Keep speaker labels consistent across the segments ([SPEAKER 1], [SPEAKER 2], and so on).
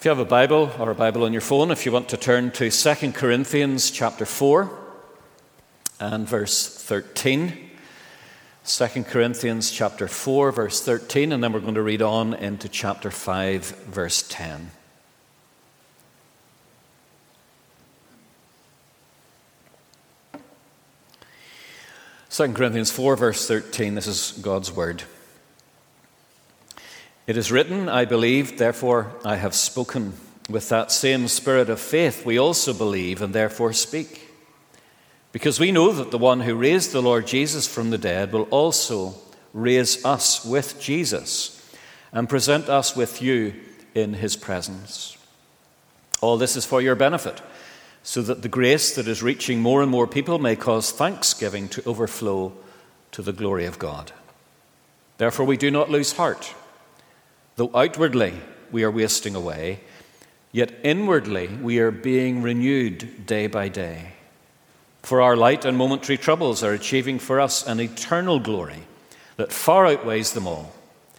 [SPEAKER 1] If you have a Bible or a Bible on your phone, if you want to turn to 2 Corinthians chapter 4 and verse 13. 2 Corinthians chapter 4 verse 13, and then we're going to read on into chapter 5 verse 10. Second Corinthians 4 verse 13, this is God's word. It is written, I believed, therefore I have spoken. With that same spirit of faith we also believe and therefore speak. Because we know that the one who raised the Lord Jesus from the dead will also raise us with Jesus and present us with you in his presence. All this is for your benefit, so that the grace that is reaching more and more people may cause thanksgiving to overflow to the glory of God. Therefore we do not lose heart. Though outwardly we are wasting away, yet inwardly we are being renewed day by day. For our light and momentary troubles are achieving for us an eternal glory that far outweighs them all.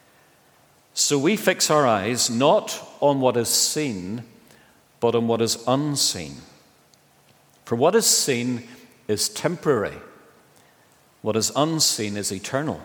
[SPEAKER 1] So we fix our eyes not on what is seen, but on what is unseen. For what is seen is temporary. What is unseen is eternal.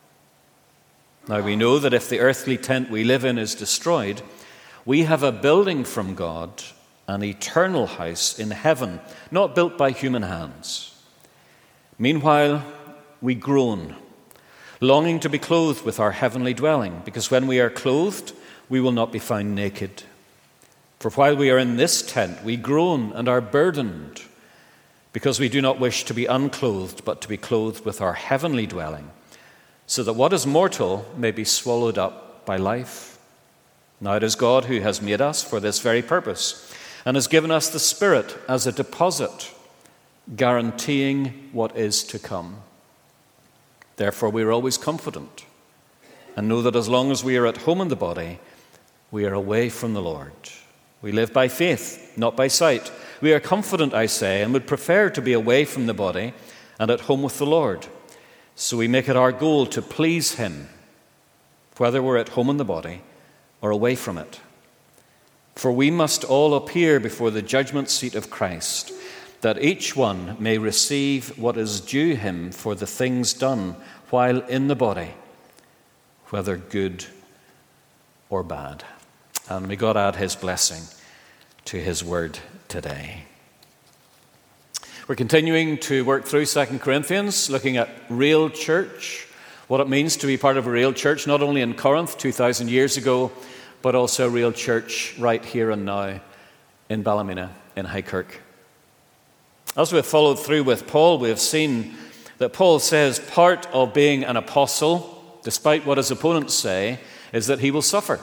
[SPEAKER 1] Now we know that if the earthly tent we live in is destroyed, we have a building from God, an eternal house in heaven, not built by human hands. Meanwhile, we groan, longing to be clothed with our heavenly dwelling, because when we are clothed, we will not be found naked. For while we are in this tent, we groan and are burdened, because we do not wish to be unclothed, but to be clothed with our heavenly dwelling, so that what is mortal may be swallowed up by life. Now it is God who has made us for this very purpose, and has given us the Spirit as a deposit, guaranteeing what is to come. Therefore we are always confident, and know that as long as we are at home in the body, we are away from the Lord. We live by faith, not by sight. We are confident, I say, and would prefer to be away from the body and at home with the Lord. So we make it our goal to please him, whether we're at home in the body or away from it. For we must all appear before the judgment seat of Christ, that each one may receive what is due him for the things done while in the body, whether good or bad. And may God add his blessing to his word today. We're continuing to work through 2 Corinthians, looking at real church, what it means to be part of a real church, not only in Corinth 2,000 years ago, but also a real church right here and now in Ballymena, in Highkirk. As we have followed through with Paul, we have seen that Paul says part of being an apostle, despite what his opponents say, is that he will suffer.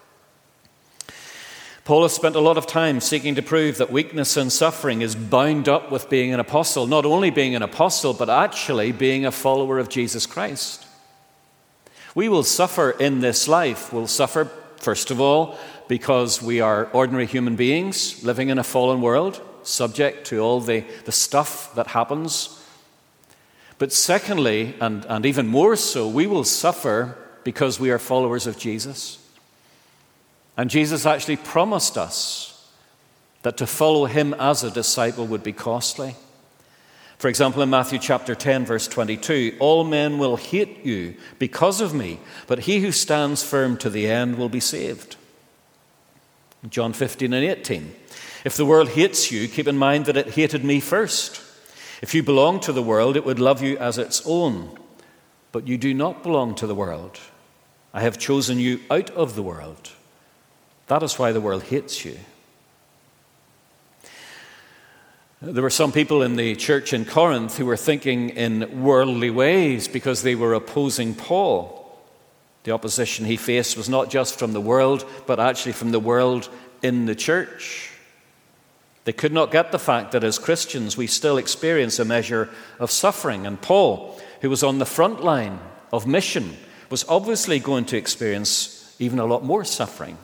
[SPEAKER 1] Paul has spent a lot of time seeking to prove that weakness and suffering is bound up with being an apostle, not only being an apostle, but actually being a follower of Jesus Christ. We will suffer in this life. We'll suffer, first of all, because we are ordinary human beings living in a fallen world, subject to all the stuff that happens. But secondly, and even more so, we will suffer because we are followers of Jesus. And Jesus actually promised us that to follow him as a disciple would be costly. For example, in Matthew chapter 10, verse 22, all men will hate you because of me, but he who stands firm to the end will be saved. John 15 and 18, if the world hates you, keep in mind that it hated me first. If you belong to the world, it would love you as its own. But you do not belong to the world. I have chosen you out of the world. That is why the world hates you. There were some people in the church in Corinth who were thinking in worldly ways because they were opposing Paul. The opposition he faced was not just from the world, but actually from the world in the church. They could not get the fact that as Christians we still experience a measure of suffering. And Paul, who was on the front line of mission, was obviously going to experience even a lot more suffering.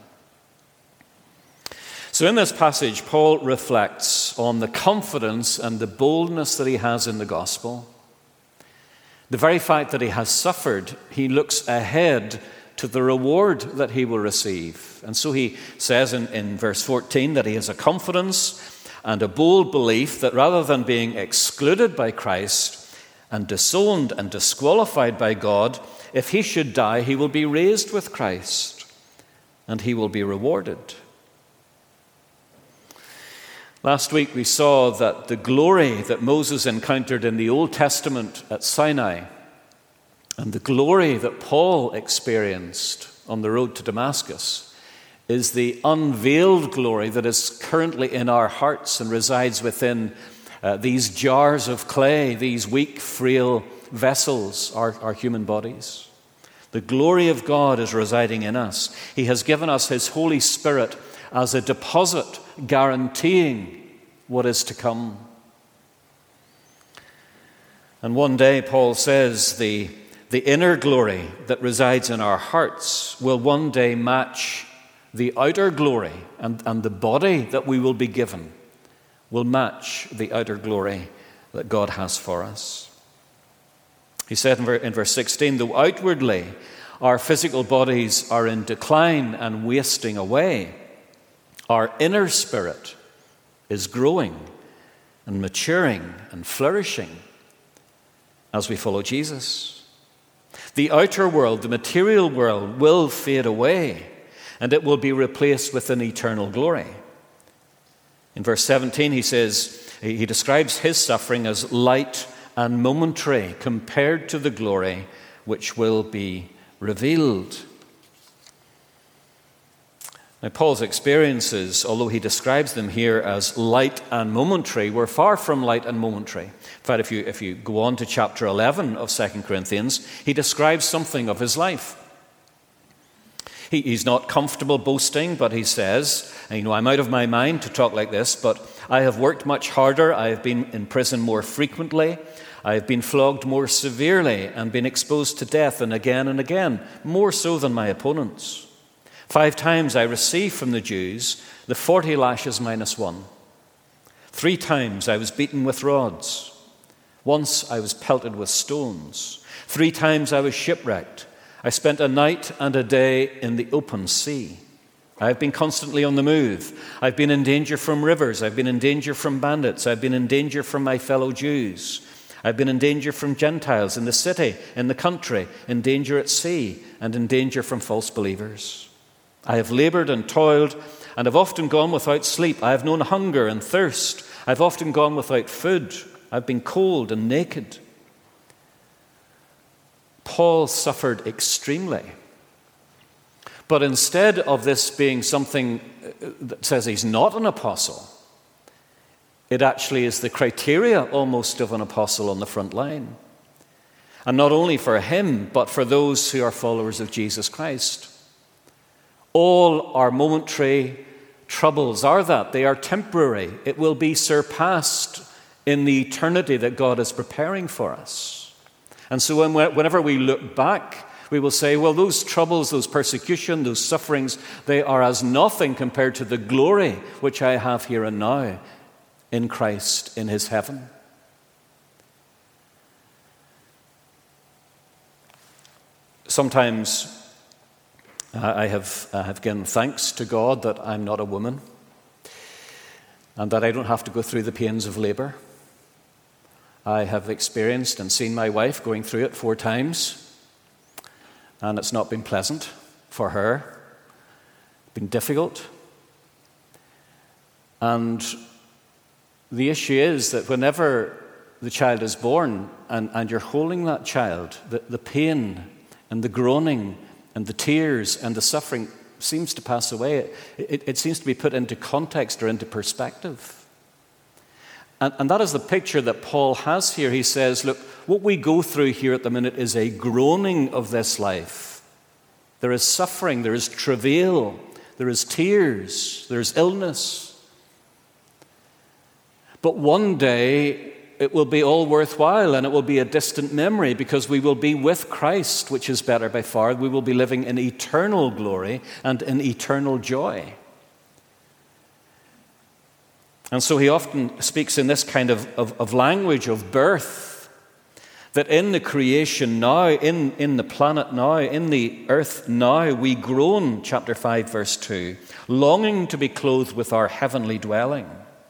[SPEAKER 1] So in this passage, Paul reflects on the confidence and the boldness that he has in the gospel. The very fact that he has suffered, he looks ahead to the reward that he will receive. And so he says in verse 14 that he has a confidence and a bold belief that rather than being excluded by Christ and disowned and disqualified by God, if he should die, he will be raised with Christ and he will be rewarded. Last week we saw that the glory that Moses encountered in the Old Testament at Sinai and the glory that Paul experienced on the road to Damascus is the unveiled glory that is currently in our hearts and resides within these jars of clay, these weak, frail vessels, our human bodies. The glory of God is residing in us. He has given us his Holy Spirit as a deposit guaranteeing what is to come. And one day, Paul says, the inner glory that resides in our hearts will one day match the outer glory, and the body that we will be given will match the outer glory that God has for us. He said in verse 16, though outwardly our physical bodies are in decline and wasting away, our inner spirit is growing and maturing and flourishing as we follow Jesus. The outer world, the material world, will fade away and it will be replaced with an eternal glory. In verse 17 he says, he describes his suffering as light and momentary compared to the glory which will be revealed. Now, Paul's experiences, although he describes them here as light and momentary, were far from light and momentary. In fact, if you go on to chapter 11 of 2 Corinthians, he describes something of his life. He's not comfortable boasting, but he says, I'm out of my mind to talk like this, but I have worked much harder. I have been in prison more frequently. I have been flogged more severely and been exposed to death and again, more so than my opponents. 5 times I received from the Jews the 40 lashes minus 1. 3 times I was beaten with rods. Once I was pelted with stones. 3 times I was shipwrecked. I spent a night and a day in the open sea. I have been constantly on the move. I've been in danger from rivers. I've been in danger from bandits. I've been in danger from my fellow Jews. I've been in danger from Gentiles in the city, in the country, in danger at sea, and in danger from false believers. I have labored and toiled and have often gone without sleep. I have known hunger and thirst. I've often gone without food. I've been cold and naked. Paul suffered extremely. But instead of this being something that says he's not an apostle, it actually is the criteria almost of an apostle on the front line. And not only for him, but for those who are followers of Jesus Christ. All our momentary troubles are that. They are temporary. It will be surpassed in the eternity that God is preparing for us. And so whenever we look back, we will say, well, those troubles, those persecution, those sufferings, they are as nothing compared to the glory which I have here and now in Christ, in his heaven. Sometimes I have given thanks to God that I'm not a woman and that I don't have to go through the pains of labor. I have experienced and seen my wife going through it 4 times, and it's not been pleasant for her. It's been difficult. And the issue is that whenever the child is born and you're holding that child, the pain and the groaning and the tears and the suffering seems to pass away. It seems to be put into context or into perspective. And that is the picture that Paul has here. He says, look, what we go through here at the minute is a groaning of this life. There is suffering, there is travail, there is tears, there is illness. But one day it will be all worthwhile and it will be a distant memory because we will be with Christ, which is better by far. We will be living in eternal glory and in eternal joy. And so he often speaks in this kind of language of birth. That in the creation now, in the planet now, in the earth now, we groan, chapter 5, verse 2, longing to be clothed with our heavenly dwelling.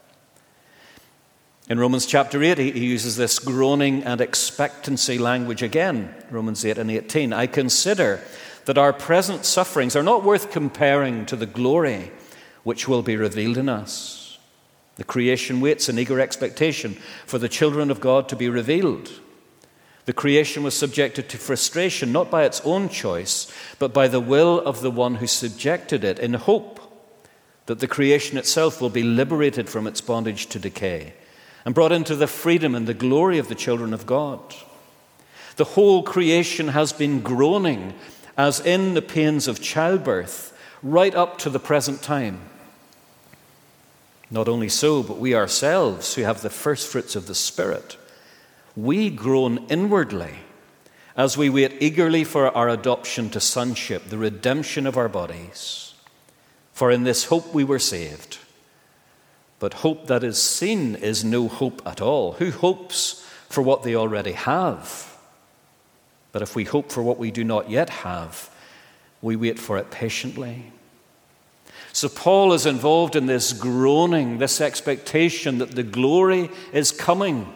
[SPEAKER 1] In Romans chapter 8, he uses this groaning and expectancy language again, Romans 8 and 18. I consider that our present sufferings are not worth comparing to the glory which will be revealed in us. The creation waits in eager expectation for the children of God to be revealed. The creation was subjected to frustration, not by its own choice, but by the will of the one who subjected it, in hope that the creation itself will be liberated from its bondage to decay and brought into the freedom and the glory of the children of God. The whole creation has been groaning as in the pains of childbirth right up to the present time. Not only so, but we ourselves who have the first fruits of the Spirit, we groan inwardly as we wait eagerly for our adoption to sonship, the redemption of our bodies. For in this hope we were saved. But hope that is seen is no hope at all. Who hopes for what they already have? But if we hope for what we do not yet have, we wait for it patiently. So Paul is involved in this groaning, this expectation that the glory is coming.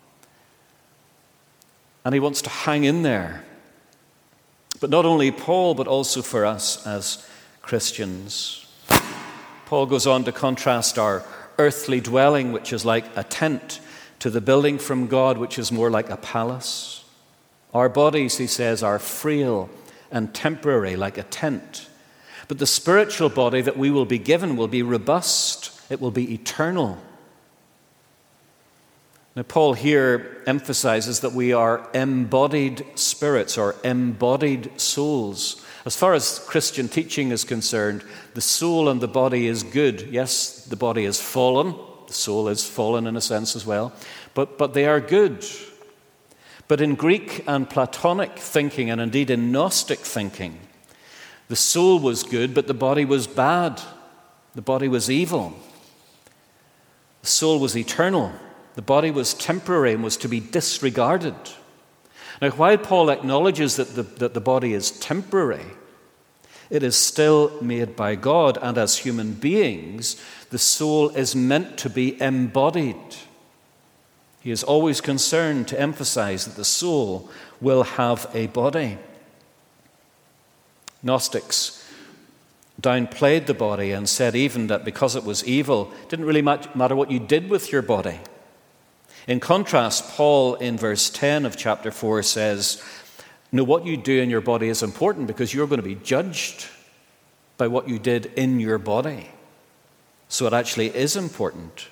[SPEAKER 1] And he wants to hang in there. But not only Paul, but also for us as Christians. Paul goes on to contrast our earthly dwelling, which is like a tent, to the building from God, which is more like a palace. Our bodies, he says, are frail and temporary, like a tent. But the spiritual body that we will be given will be robust. It will be eternal. Now, Paul here emphasizes that we are embodied spirits or embodied souls. As far as Christian teaching is concerned, the soul and the body is good. Yes, the body is fallen. The soul is fallen in a sense as well. But they are good. But in Greek and Platonic thinking, and indeed in Gnostic thinking, the soul was good, but the body was bad. The body was evil. The soul was eternal. The body was temporary and was to be disregarded. Now, while Paul acknowledges that the body is temporary, it is still made by God, and as human beings, the soul is meant to be embodied. He is always concerned to emphasize that the soul will have a body. Gnostics downplayed the body and said even that because it was evil, it didn't really matter what you did with your body. In contrast, Paul in verse 10 of chapter 4 says, no, what you do in your body is important because you're going to be judged by what you did in your body. So it actually is important.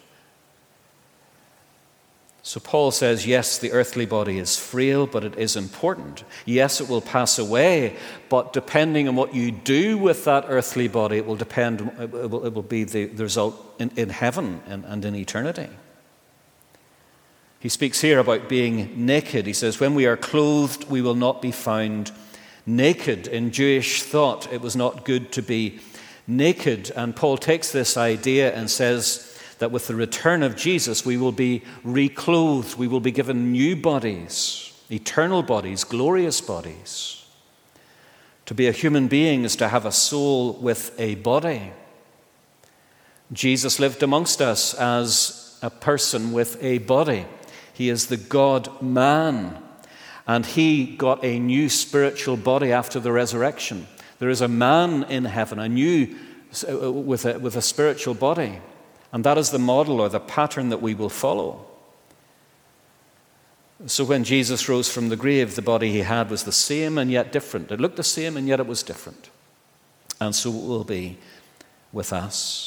[SPEAKER 1] So Paul says, yes, the earthly body is frail, but it is important. Yes, it will pass away, but depending on what you do with that earthly body, it will be the result in heaven and in eternity. He speaks here about being naked. He says, when we are clothed, we will not be found naked. In Jewish thought, it was not good to be naked. And Paul takes this idea and says that with the return of Jesus, we will be reclothed. We will be given new bodies, eternal bodies, glorious bodies. To be a human being is to have a soul with a body. Jesus lived amongst us as a person with a body. He is the God-man, and he got a new spiritual body after the resurrection. There is a man in heaven, with a spiritual body, and that is the model or the pattern that we will follow. So when Jesus rose from the grave, the body he had was the same and yet different. It looked the same and yet it was different. And so it will be with us.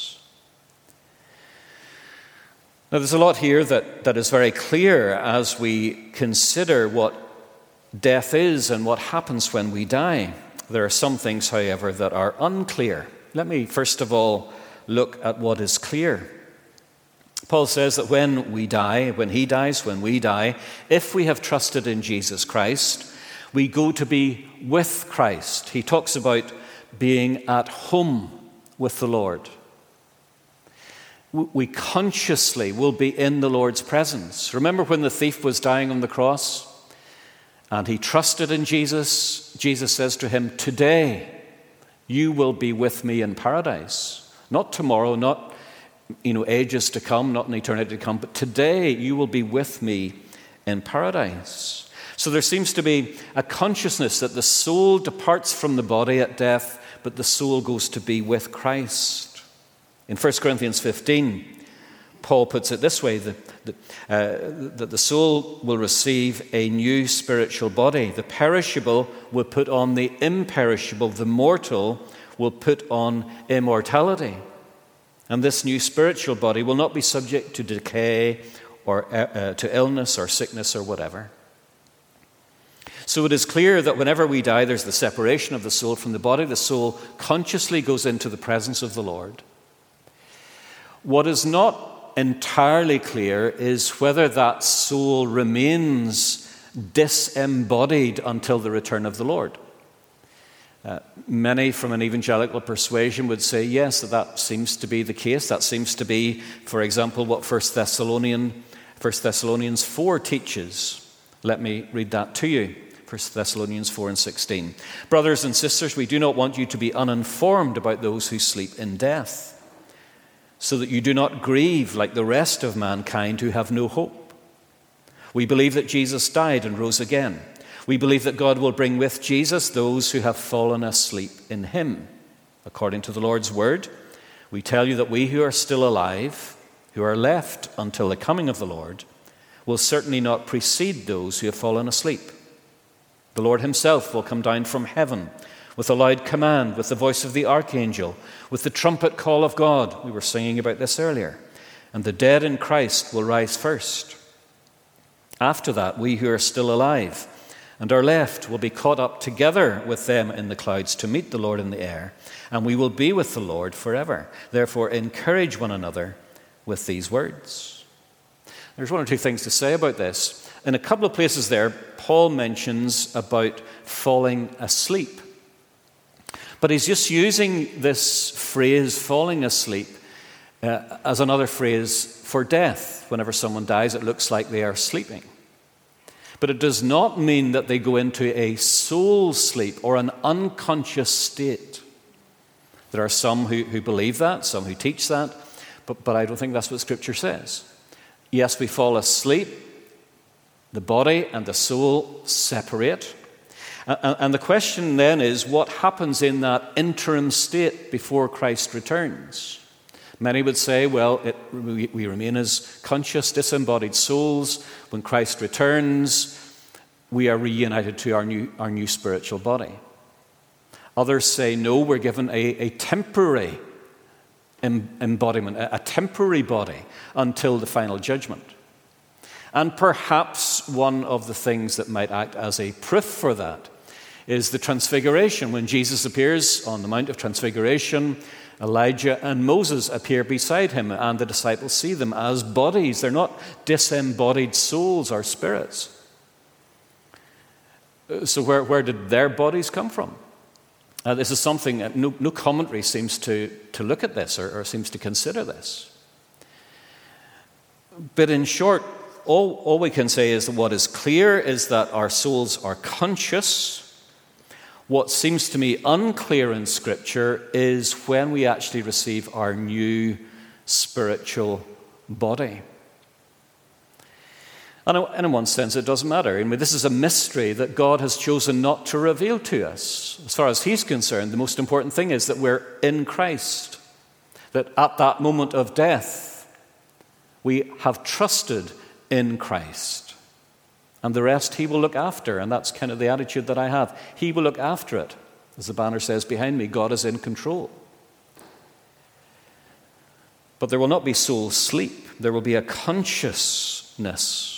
[SPEAKER 1] Now, there's a lot here that is very clear as we consider what death is and what happens when we die. There are some things, however, that are unclear. Let me first of all look at what is clear. Paul says that when we die, when he dies, when we die, if we have trusted in Jesus Christ, we go to be with Christ. He talks about being at home with the Lord. We consciously will be in the Lord's presence. Remember when the thief was dying on the cross? and he trusted in Jesus, Jesus says to him, "Today you will be with me in paradise." Not tomorrow, not ages to come, not in eternity to come, but today you will be with me in paradise. So there seems to be a consciousness that the soul departs from the body at death, but the soul goes to be with Christ. In 1 Corinthians 15, Paul puts it this way, that the soul will receive a new spiritual body. The perishable will put on the imperishable. The mortal will put on immortality. And this new spiritual body will not be subject to decay or to illness or sickness or whatever. So it is clear that whenever we die, there's the separation of the soul from the body. The soul consciously goes into the presence of the Lord. What is not entirely clear is whether that soul remains disembodied until the return of the Lord. Many from an evangelical persuasion would say, yes, that seems to be the case. That seems to be, for example, what 1 Thessalonians 4 teaches. Let me read that to you. 1 Thessalonians 4 and 16. "Brothers and sisters, we do not want you to be uninformed about those who sleep in death, so that you do not grieve like the rest of mankind who have no hope. We believe that Jesus died and rose again. We believe that God will bring with Jesus those who have fallen asleep in him. According to the Lord's word, we tell you that we who are still alive, who are left until the coming of the Lord, will certainly not precede those who have fallen asleep. The Lord himself will come down from heaven with a loud command, with the voice of the archangel, with the trumpet call of God." We were singing about this earlier. "And the dead in Christ will rise first. After that, we who are still alive and are left will be caught up together with them in the clouds to meet the Lord in the air, and we will be with the Lord forever. Therefore, encourage one another with these words." There's one or two things to say about this. In a couple of places there, Paul mentions about falling asleep. But he's just using this phrase, falling asleep, as another phrase for death. Whenever someone dies, it looks like they are sleeping. But it does not mean that they go into a soul sleep or an unconscious state. There are some who believe that, some who teach that, but I don't think that's what Scripture says. Yes, we fall asleep. The body and the soul separate. And the question then is, what happens in that interim state before Christ returns? Many would say, well, we remain as conscious, disembodied souls. When Christ returns, we are reunited to our new spiritual body. Others say, no, we're given a temporary embodiment, a temporary body until the final judgment. And perhaps one of the things that might act as a proof for that is the Transfiguration. When Jesus appears on the Mount of Transfiguration, Elijah and Moses appear beside him, and the disciples see them as bodies. They're not disembodied souls or spirits. So where did their bodies come from? This is something, no commentary seems to look at this or seems to consider this. But in short, all we can say is that what is clear is that our souls are conscious. What seems to me unclear in Scripture is when we actually receive our new spiritual body. And in one sense, it doesn't matter. I mean, this is a mystery that God has chosen not to reveal to us. As far as He's concerned, the most important thing is that we're in Christ. That at that moment of death, we have trusted in Christ. And the rest He will look after. And that's kind of the attitude that I have. He will look after it. As the banner says behind me, God is in control. But there will not be soul sleep. There will be a consciousness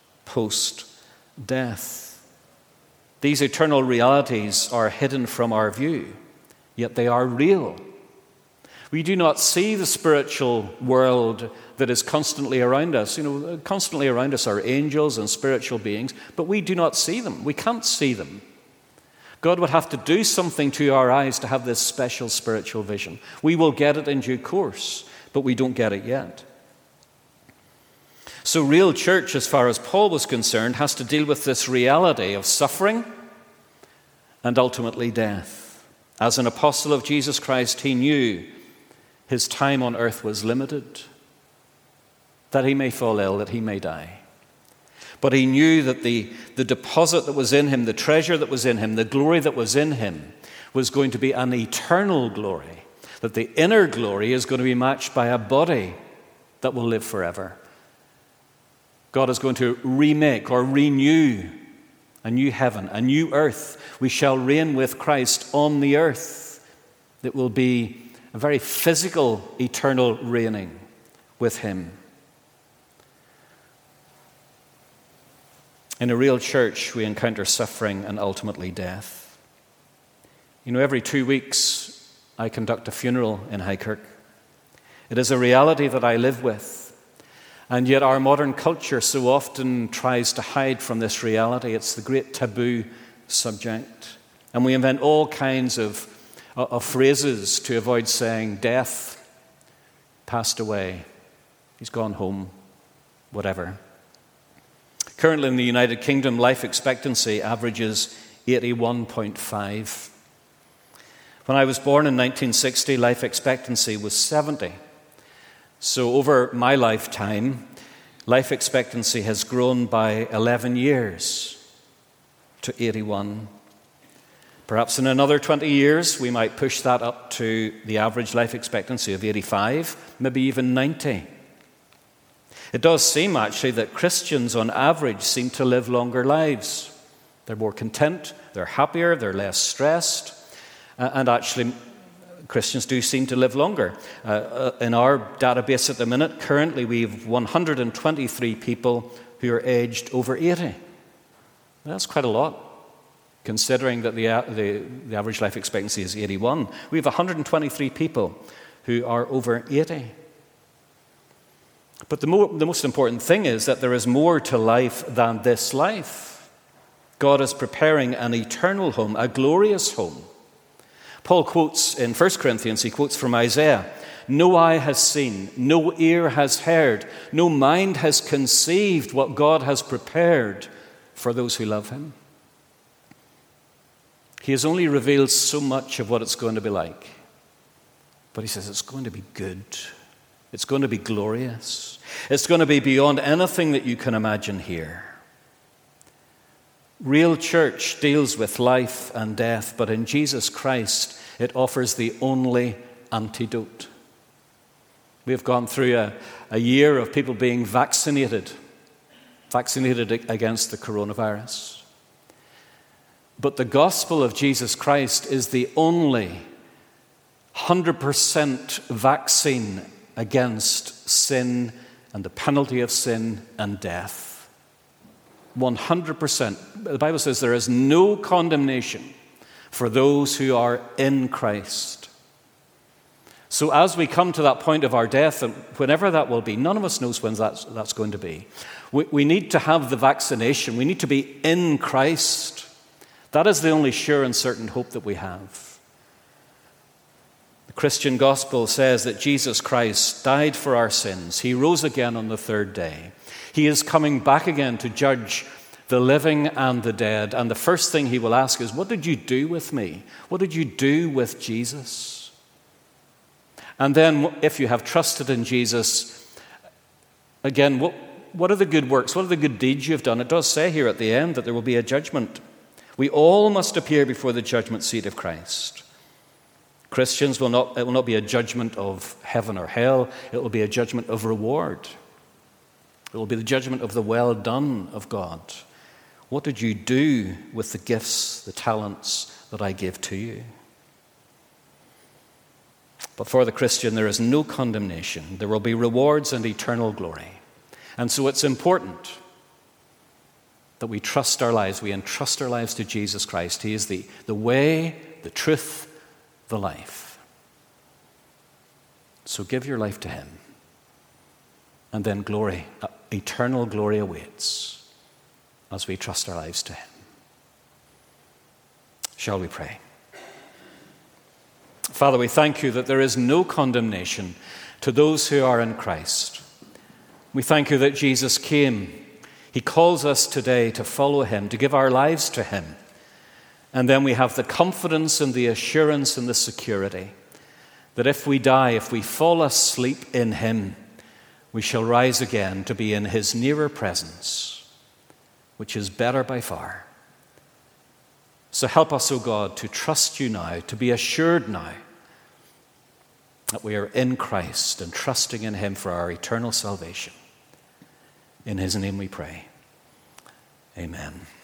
[SPEAKER 1] post-death. These eternal realities are hidden from our view, yet they are real. We do not see the spiritual world that is constantly around us. Constantly around us are angels and spiritual beings, but we do not see them. We can't see them. God would have to do something to our eyes to have this special spiritual vision. We will get it in due course, but we don't get it yet. So real church, as far as Paul was concerned, has to deal with this reality of suffering and ultimately death. As an apostle of Jesus Christ, he knew his time on earth was limited, that he may fall ill, that he may die. But he knew that the deposit that was in him, the treasure that was in him, the glory that was in him was going to be an eternal glory, that the inner glory is going to be matched by a body that will live forever. God is going to remake or renew a new heaven, a new earth. We shall reign with Christ on the earth. It will be a very physical, eternal reigning with him. In a real church, we encounter suffering and ultimately death. You know, every 2 weeks, I conduct a funeral in Highkirk. It is a reality that I live with. And yet our modern culture so often tries to hide from this reality. It's the great taboo subject. And we invent all kinds of phrases to avoid saying death, passed away, he's gone home, whatever. Currently in the United Kingdom, life expectancy averages 81.5. When I was born in 1960, life expectancy was 70. So over my lifetime, life expectancy has grown by 11 years to 81. Perhaps in another 20 years, we might push that up to the average life expectancy of 85, maybe even 90. It does seem, actually, that Christians on average seem to live longer lives. They're more content, they're happier, they're less stressed, and actually Christians do seem to live longer. In our database at the minute, currently we have 123 people who are aged over 80. That's quite a lot, considering that the average life expectancy is 81. We have 123 people who are over 80. But the most important thing is that there is more to life than this life. God is preparing an eternal home, a glorious home. Paul quotes in 1 Corinthians, he quotes from Isaiah, "No eye has seen, no ear has heard, no mind has conceived what God has prepared for those who love him." He has only revealed so much of what it's going to be like. But he says it's going to be good. It's going to be glorious. It's going to be beyond anything that you can imagine here. Real church deals with life and death, but in Jesus Christ, it offers the only antidote. We have gone through a year of people being vaccinated against the coronavirus. But the gospel of Jesus Christ is the only 100% vaccine against sin and the penalty of sin and death. 100%. The Bible says there is no condemnation for those who are in Christ. So as we come to that point of our death, and whenever that will be, none of us knows when that's going to be. We need to have the vaccination. We need to be in Christ. That is the only sure and certain hope that we have. The Christian gospel says that Jesus Christ died for our sins. He rose again on the third day. He is coming back again to judge the living and the dead. And the first thing he will ask is, what did you do with me? What did you do with Jesus? And then if you have trusted in Jesus, again, what are the good works? What are the good deeds you've done? It does say here at the end that there will be a judgment. We all must appear before the judgment seat of Christ. Christians it will not be a judgment of heaven or hell. It will be a judgment of reward. It will be the judgment of the well done of God. What did you do with the gifts, the talents that I gave to you? But for the Christian, there is no condemnation. There will be rewards and eternal glory. And so it's important that we trust our lives. We entrust our lives to Jesus Christ. He is the way, the truth, the life. So give your life to him. And then glory, eternal glory awaits as we trust our lives to him. Shall we pray? Father, we thank you that there is no condemnation to those who are in Christ. We thank you that Jesus came. He calls us today to follow him, to give our lives to him. And then we have the confidence and the assurance and the security that if we die, if we fall asleep in him, we shall rise again to be in his nearer presence, which is better by far. So help us, O God, to trust you now, to be assured now that we are in Christ and trusting in him for our eternal salvation. In his name we pray. Amen.